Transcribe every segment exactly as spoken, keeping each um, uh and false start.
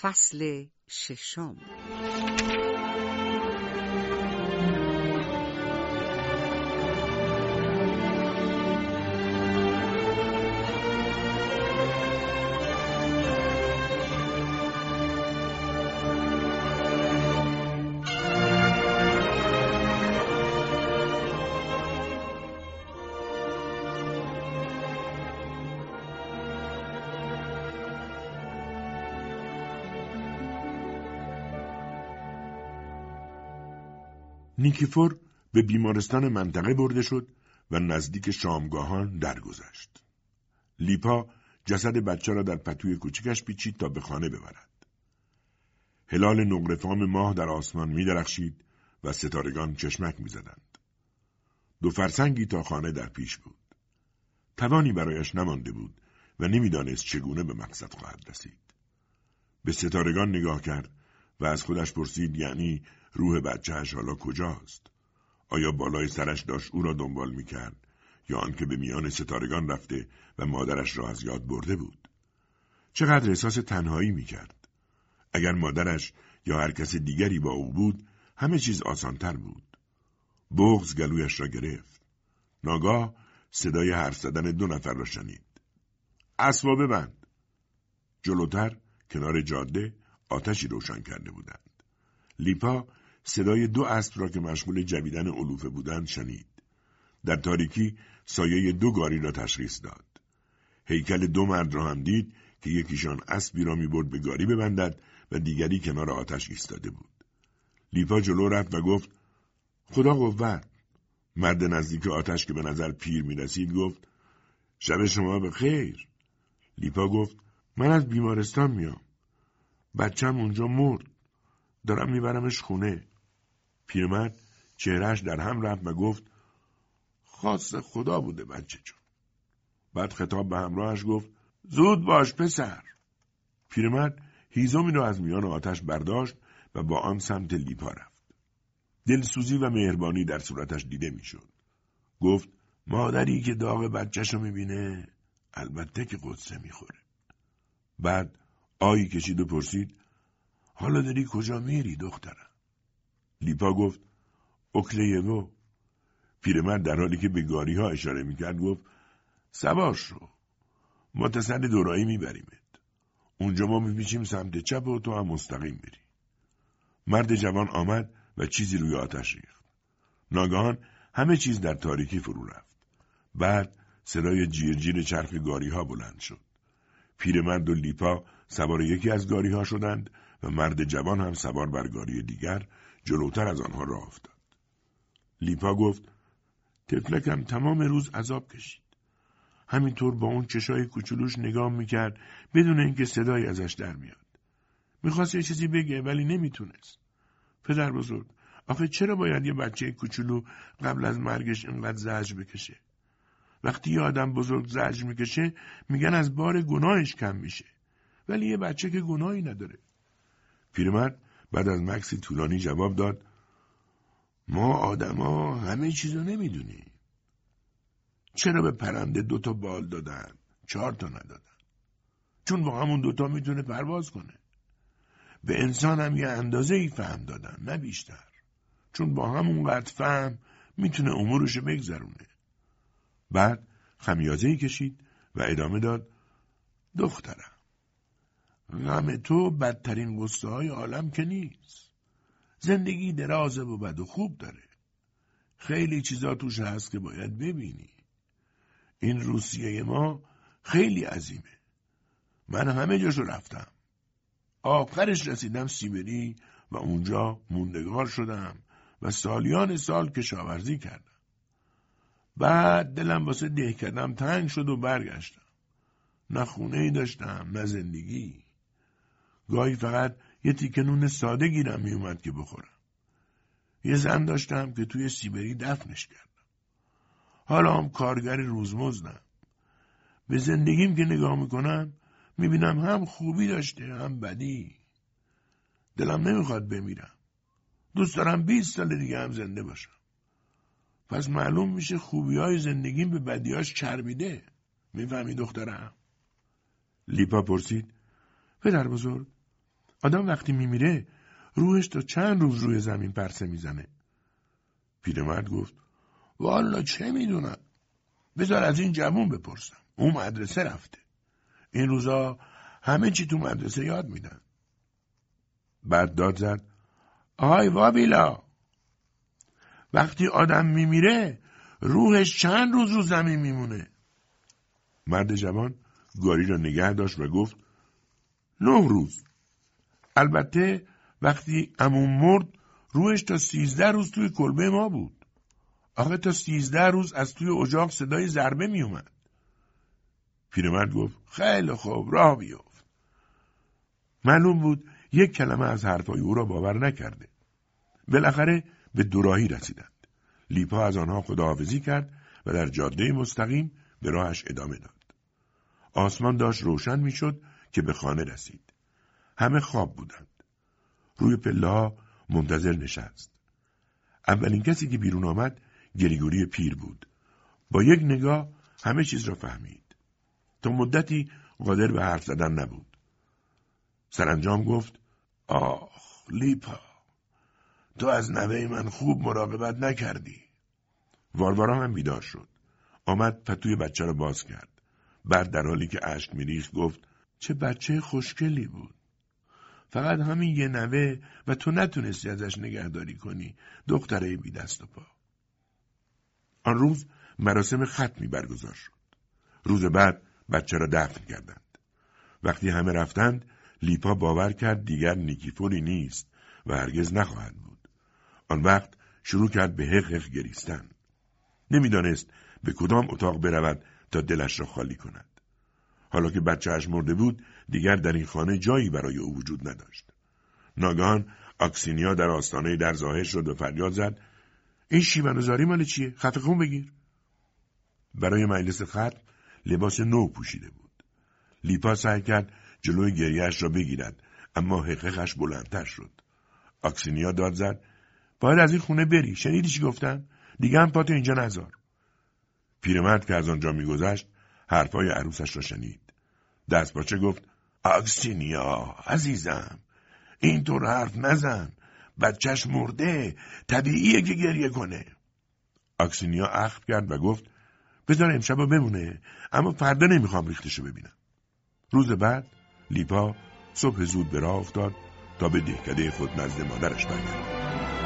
فصل ششم. نیکیفور به بیمارستان منطقه برده شد و نزدیک شامگاهان درگذشت. لیپا جسد بچه را در پتوی کوچکش پیچید تا به خانه ببرد. هلال نقره‌فام ماه در آسمان می درخشید و ستارگان چشمک می زدند. دو فرسنگی تا خانه در پیش بود. توانی برایش نمانده بود و نمی دانست چگونه به مقصد خواهد رسید. به ستارگان نگاه کرد و از خودش پرسید یعنی روح بچه‌اش حالا کجاست؟ آیا بالای سرش داشت او را دنبال می‌کرد یا آنکه به میان ستارگان رفته و مادرش را از یاد برده بود؟ چقدر احساس تنهایی می‌کرد. اگر مادرش یا هر کس دیگری با او بود، همه چیز آسان‌تر بود. بغض گلویش را گرفت. ناگاه صدای حرف زدن دو نفر را شنید. اسبا ببند. جلوتر کنار جاده آتشی روشن کرده بودند. لیپا صدای دو اسب را که مشغول جویدن علوفه بودند شنید. در تاریکی سایه دو گاری را تشخیص داد. هیکل دو مرد را هم دید که یکیشان اسبی را می‌برد به گاری ببندد و دیگری کنار آتش ایستاده بود. لیپا جلو رفت و گفت خدا قوت. مرد نزدیک آتش که به نظر پیر می‌رسید گفت شب شما بخیر. لیپا گفت من از بیمارستان میام. بچم اونجا مرد. دارم میبرمش خونه. پیرمرد چهرهش در هم رفت و گفت خواست خدا بوده بچه جون. بعد خطاب به همراهش گفت زود باش پسر. پیرمرد هیزمی را از میان آتش برداشت و با آن سمت لیپا رفت. دلسوزی و مهربانی در صورتش دیده میشد. گفت مادری که داغ بچه‌شو میبینه البته که قصه میخوره. بعد آهی کشید و پرسید حالا داری کجا میری دخترم؟ لیپا گفت اوکلیوو. پیرمرد در حالی که به گاری ها اشاره میکرد گفت سوار شو. ما تا دورایی میبریمت. اونجا ما میپیچیم سمت چپ و تو هم مستقیم بری. مرد جوان آمد و چیزی روی آتش ریخت. ناگهان همه چیز در تاریکی فرو رفت. بعد صدای جیر جیر چرخ گاری ها بلند شد. پیرمرد و لیپا سوار یکی از گاری ها شدند و مرد جوان هم سوار بر گاری دیگر جلوتر از آنها راه افتاد. لیپا گفت تفلکم تمام روز عذاب کشید. همینطور با اون چشای کوچولوش نگاه میکرد بدون اینکه صدایی ازش در میاد. میخواست یه چیزی بگه ولی نمیتونست. پدر بزرگ، آخه چرا باید یه بچه کوچولو قبل از مرگش اینقدر زجر بکشه؟ وقتی یه آدم بزرگ زجر میکشه میگن از بار گناهش کم میشه. ولی یه بچه که گناهی نداره. پیرمرد بعد از مکسی طولانی جواب داد ما آدما همه چیزو نمیدونیم. چرا به پرنده دوتا بال دادن چهار تا ندادن؟ چون با همون دوتا میتونه پرواز کنه. به انسان هم یه اندازه ای فهم دادن نه بیشتر. چون با همون قدر فهم میتونه امورشو بگذرونه. بعد خمیازه‌ای کشید و ادامه داد دخترم، غم تو بدترین قصه های عالم که نیست. زندگی درازه و بد و خوب داره. خیلی چیزا توش هست که باید ببینی. این روسیه ما خیلی عظیمه. من همه جاشو رفتم. آخرش رسیدم سیبری و اونجا موندگار شدم و سالیان سال کشاورزی کردم. بعد دلم واسه ده کردم تنگ شد و برگشتم. نه خونه‌ای داشتم نه زندگی. گاهی فقط یه تیکه نون ساده گیرم می اومد که بخورم. یه زن داشتم که توی سیبری دفنش کردم. حالا هم کارگر روزمزدم. به زندگیم که نگاه میکنم میبینم هم خوبی داشته هم بدی. دلم نمیخواد بمیرم. دوست دارم بیست سال دیگه هم زنده باشم. پس معلوم میشه خوبی های زندگیم به بدیاش چربیده. میفهمی دخترم؟ لیپا پرسید پدر بزرگ، آدم وقتی میمیره روحش تا چند روز روی زمین پرسه میزنه. پیرمرد گفت والا چه میدونم، بذار از این جوون بپرسم، اون مدرسه رفته. این روزا همه چی تو مدرسه یاد میدن. بعد داد زد آهای وابیلا، وقتی آدم میمیره روحش چند روز رو زمین میمونه؟ مرد جوان گاری را نگه داشت و گفت نه روز. البته وقتی عموم مرد روحش تا سیزده روز توی کلبه ما بود. آخه تا سیزده روز از توی اجاق صدای ضربه می اومد. پیرمرد گفت خیلی خوب، راه بیفت. معلوم بود یک کلمه از حرفای او را باور نکرده. بالاخره به دوراهی رسیدند. لیپا از آنها خداحافظی کرد و در جاده مستقیم به راهش ادامه داد. آسمان داشت روشن می شد که به خانه رسید. همه خواب بودند. روی پله ها منتظر نشست. اولین کسی که بیرون آمد گریگوری پیر بود. با یک نگاه همه چیز را فهمید. تا مدتی قادر به حرف زدن نبود. سرانجام گفت آخ لیپا، تو از نوه من خوب مراقبت نکردی. واروارا هم بیدار شد. آمد پتوی بچه را باز کرد. بعد در حالی که اشک میریخت گفت چه بچه خوشگلی بود. فقط همین یه نوه و تو نتونستی ازش نگهداری کنی، دختره بی دست و پا. آن روز مراسم ختمی برگزار شد. روز بعد بچه را دفن کردند. وقتی همه رفتند لیپا باور کرد دیگر نیکیفوری نیست و هرگز نخواهد بود. آن وقت شروع کرد به حق حق گریستن. نمیدانست به کدام اتاق برود تا دلش را خالی کند. حالا که بچه‌اش مرده بود دیگر در این خانه جایی برای او وجود نداشت. ناگهان اکسینیا در آستانه در ظاهر شد و فریاد زد این شیون‌وزاری مال چیه؟ خط خون بگیر. برای مجلس ختم لباس نو پوشیده بود. لیپا سعی کرد جلوی گریه‌اش را بگیرد اما حقیقش بلندتر شد. اکسینیا داد زد باید از این خونه بری، شنیدی چی گفتم؟ دیگه هم پاتو اینجا نذار. پیرمرد که از آنجا میگذشت حرفای عروسش را شنید. دست باچه گفت اکسینیا عزیزم، اینطور حرف نزن، بچهش مرده، طبیعیه که گریه کنه. اکسینیا اخم کرد و گفت بذار امشبا بمونه، اما فردا نمیخوام ریختشو ببینم. روز بعد لیپا صبح زود به راه افتاد تا به دهکده خود نزد مادرش برگرد.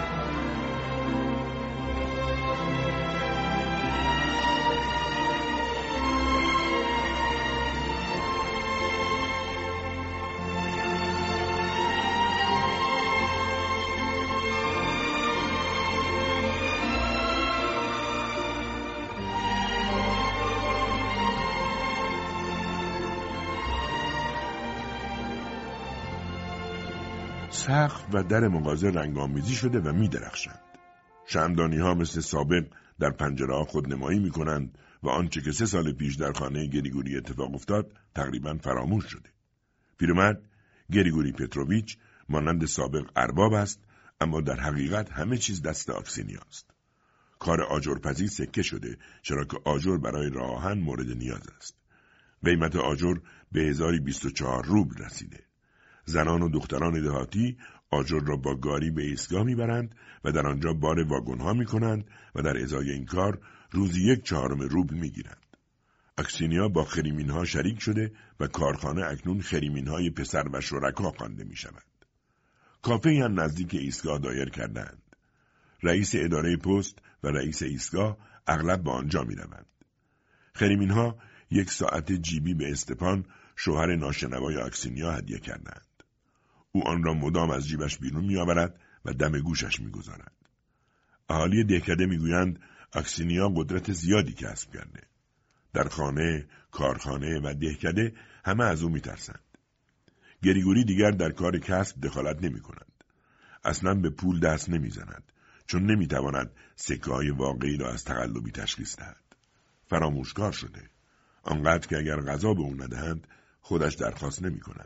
سقف و در مغازه رنگامیزی شده و می درخشند. شمعدانی ها مثل سابق در پنجره ها خود نمایی می کنند و آنچه که سه سال پیش در خانه گریگوری اتفاق افتاد تقریبا فراموش شده. پیرمرد گریگوری پتروویچ مانند سابق ارباب است، اما در حقیقت همه چیز دست اکسینیا است. کار آجرپزی سکه شده، چرا که آجر برای راه آهن مورد نیاز است. قیمت آجر به هزار و بیست و چهار روبل رسیده. زنان و دختران دهاتی آجر را با گاری به ایستگاه میبرند و در آنجا بار واگن‌ها میکنند و در ازای این کار روزی یک چهارم روبل میگیرند. اکسینیا با خریمین‌ها شریک شده و کارخانه اکنون خریمین‌های پسر و شرکا خوانده میشود. کافه‌ای هم نزدیک ایستگاه دایر کردند. رئیس اداره پست و رئیس ایستگاه اغلب به آنجا میروند. خریمین‌ها یک ساعت جیبی به استپان شوهر ناشنوای اکسینیا هدیه کردند. او آن را مدام از جیبش بیرون میآورد و دم گوشش میگذارد. اهالی دهکده میگویند اکسینیا قدرت زیادی کسب کرده. در خانه، کارخانه و دهکده همه از او میترسند. گریگوری دیگر در کار کسب دخالت نمی کند. اصلا به پول دست نمیزند، چون نمیتواند سکه‌های واقعی را از تقلبی تشخیص دهد. فراموشکار شده. آنقدر که اگر غذا به او ندهند خودش درخواست نمی کند.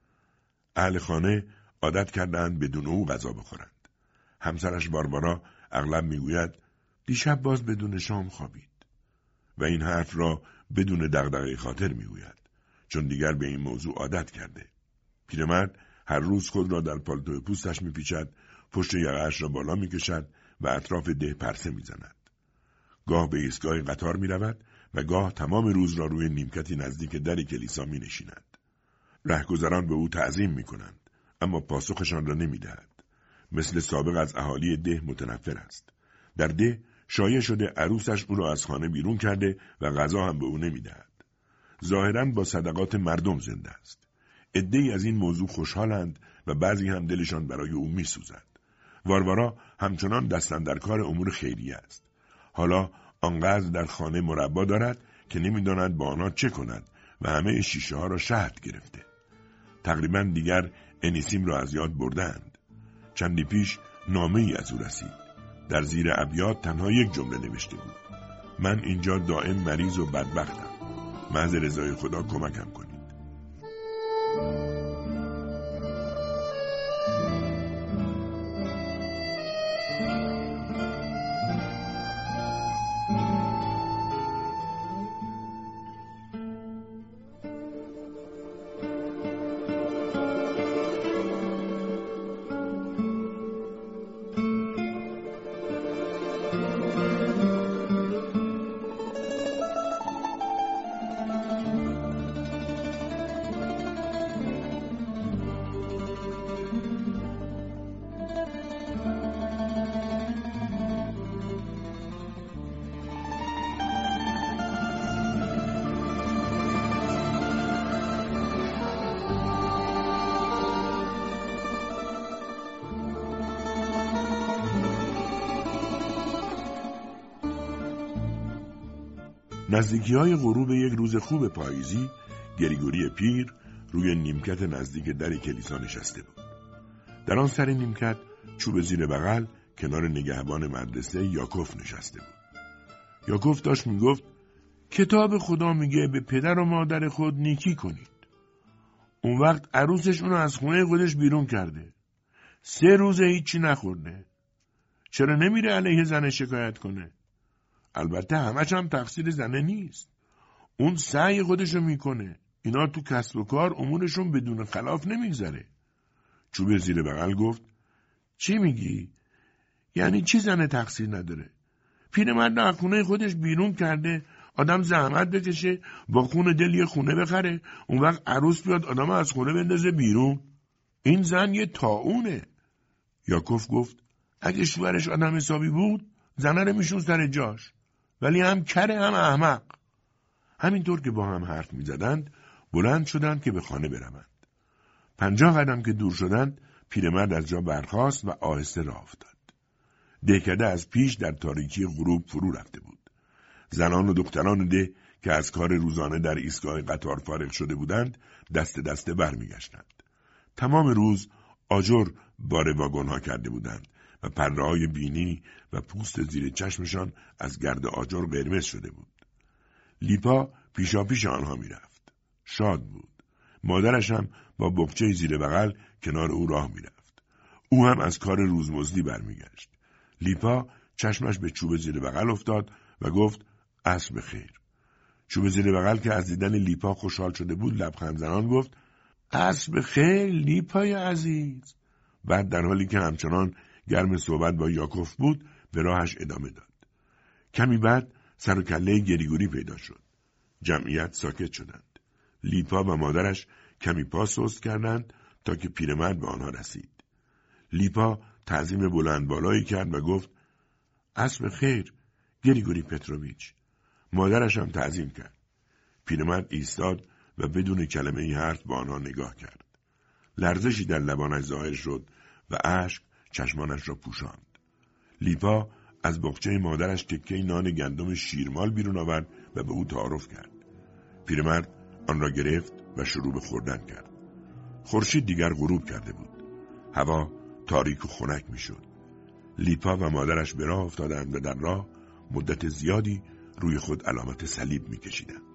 اهل خانه عادت کردند بدون او غذا بخورند. همسرش واروارا اغلب میگوید دیشب باز بدون شام خوابید و این حرف را بدون دغدغه خاطر میگوید، چون دیگر به این موضوع عادت کرده. پیرمرد هر روز خود را در پالتو پوستش میپیچد، پشت یقه‌اش را بالا میکشد و اطراف ده پرسه میزند. گاه به ایستگاه قطار میرود و گاه تمام روز را روی نیمکتی نزدیک در کلیسا مینشیند. رهگذران به او تعظیم میکنند، اما پاسخشان را نمیدهد. مثل سابق از اهالی ده متنفر است. در ده شایع شده عروسش او را از خانه بیرون کرده و غذا هم به او نمیدهد. ظاهراً با صدقات مردم زنده است. عده‌ای از این موضوع خوشحالند و بعضی هم دلشان برای او میسوزد. واروارا همچنان دستن در کار امور خیریه است. حالا آنقدر در خانه مربا دارد که نمیداند با آنها چه کند و همه شیشه ها را شهد گرفته. تقریباً دیگر انیسیم را از یاد بردند. چندی پیش نامه ای از او رسید. در زیر ابیات تنها یک جمله نوشته بود: من اینجا دائم مریض و بدبختم. محض رضای خدا کمکم کنید. نزدیکی های غروب یک روز خوب پاییزی، گریگوری پیر روی نیمکت نزدیک در کلیسا نشسته بود. در آن سر نیمکت چوب زیر بغل کنار نگهبان مدرسه یاکوف نشسته بود. یاکوف داشت میگفت کتاب خدا میگه به پدر و مادر خود نیکی کنید. اون وقت عروسش اونو از خونه خودش بیرون کرده. سه روزه هیچی نخورده. چرا نمیره علیه زن شکایت کنه؟ البته همش هم تقصیر زنه نیست. اون سعی خودشو میکنه. اینا تو کسب و کار امورشون بدون خلاف نمیگذره. چوب زیر بغل گفت چی میگی؟ یعنی چی زنه تقصیر نداره؟ پیرمرد از خونه خودش بیرون کرده، آدم زحمت بکشه، با خون دل یه خونه بخره، اون وقت عروس بیاد آدم از خونه بندازه بیرون. این زن یه طاعونه. یاکوف گفت اگه شوهرش آدم حسابی بود زنه رو میشون سر جاش، ولی هم کره هم احمق. همینطور که با هم حرف میزدند بلند شدند که به خانه بروند. پنجاه قدم که دور شدند پیرمرد از جا برخاست و آهسته راه افتاد. دهکده از پیش در تاریکی غروب فرو رفته بود. زنان و دختران ده که از کار روزانه در ایستگاه قطار فارغ شده بودند دست دسته برمیگشتند. تمام روز آجر بار واگن‌ها کرده بودند و پره‌های بینی و پوست زیر چشمشان از گرد آجر قرمز شده بود. لیپا پیشا پیش آنها میرفت. شاد بود. مادرش هم با بقچه زیر بغل کنار او راه میرفت. او هم از کار روزمزدی برمیگشت. لیپا چشمش به چوب زیر بغل افتاد و گفت عصر بخیر. چوب زیر بغل که از دیدن لیپا خوشحال شده بود لبخند زنان گفت عصر بخیر لیپای عزیز. بعد در حالی که همچنان گرم صحبت با یاکوف بود به راهش ادامه داد. کمی بعد سر و کله گریگوری پیدا شد. جمعیت ساکت شدند. لیپا و مادرش کمی پا سست کردند تا که پیرمرد به آنها رسید. لیپا تعظیم بلند بالایی کرد و گفت عصر خیر گریگوری پتروویچ. مادرش هم تعظیم کرد. پیرمرد ایستاد و بدون کلمه ای حرف با آنها نگاه کرد. لرزشی در لبانش ظاهر شد و اشک چشمانش را پوشاند. لیپا از بقچه مادرش تکه نان گندم شیرمال بیرون آورد و به او تعارف کرد. پیرمرد آن را گرفت و شروع به خوردن کرد. خورشید دیگر غروب کرده بود. هوا تاریک و خنک میشد. لیپا و مادرش به راه افتادند و در راه مدت زیادی روی خود علامت صلیب میکشیدند.